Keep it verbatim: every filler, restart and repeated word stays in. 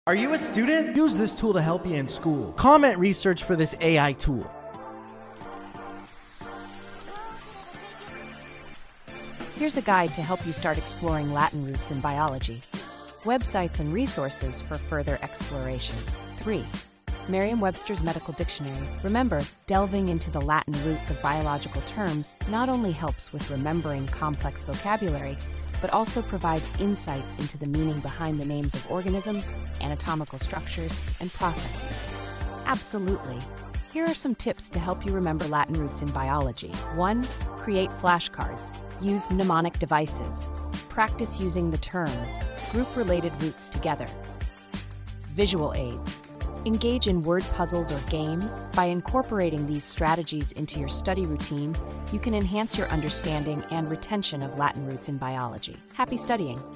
Are you a student? Use this tool to help you in school. Comment research for this A I tool. Here's a guide to help you start exploring Latin roots in biology. Websites and resources for further exploration. three. Merriam-Webster's Medical Dictionary. Remember, delving into the Latin roots of biological terms not only helps with remembering complex vocabulary, but also provides insights into the meaning behind the names of organisms, anatomical structures, and processes. Absolutely. Here are some tips to help you remember Latin roots in biology. one. Create flashcards. Use mnemonic devices. Practice using the terms. Group related roots together. Visual aids. Engage in word puzzles or games. By incorporating these strategies into your study routine, you can enhance your understanding and retention of Latin roots in biology. Happy studying!